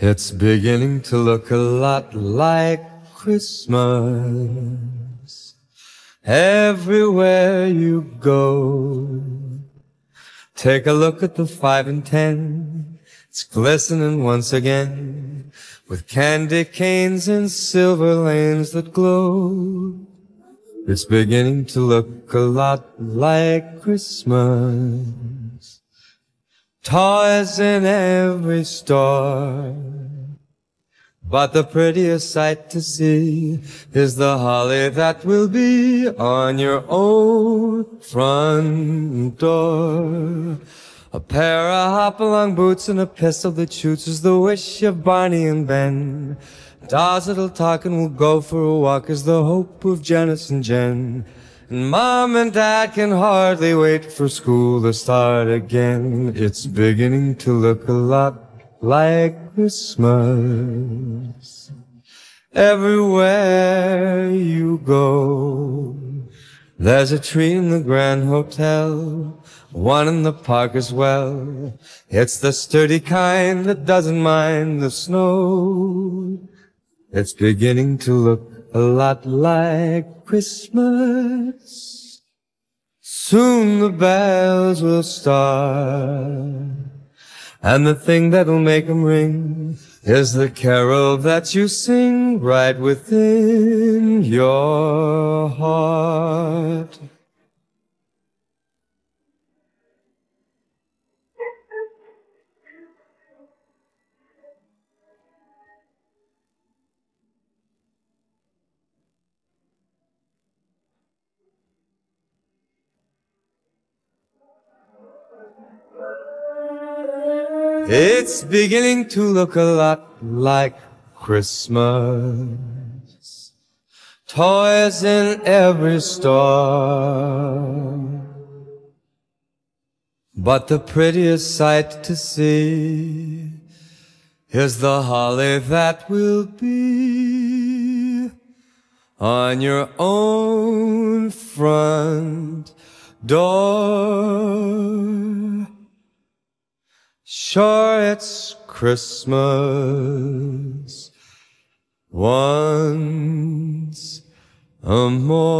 It's beginning to look a lot like Christmas everywhere you go. Take a look at the 5 and 10. It's glistening once again with candy canes and silver lanes that glow. It's beginning to look a lot like Christmas. Toys in every store, but the prettiest sight to see is the holly that will be on your own front door. A pair of hop-along boots and a pistol that shoots is the wish of Barney and Ben. Dolls that'll talk and will go for a walk is the hope of Janice and Jen. And Mom and Dad can hardly wait for school to start again. It's beginning to look a lot like Christmas everywhere you go. There's a tree in the Grand Hotel, one in the park as well. It's the sturdy kind that doesn't mind the snow. It's beginning to look a lot like Christmas. Soon the bells will start, and the thing that'll make 'em ring is the carol that you sing right within your heart. It's beginning to look a lot like Christmas. Toys in every store, but the prettiest sight to see is the holly that will be on your own front door. Sure, it's Christmas once more.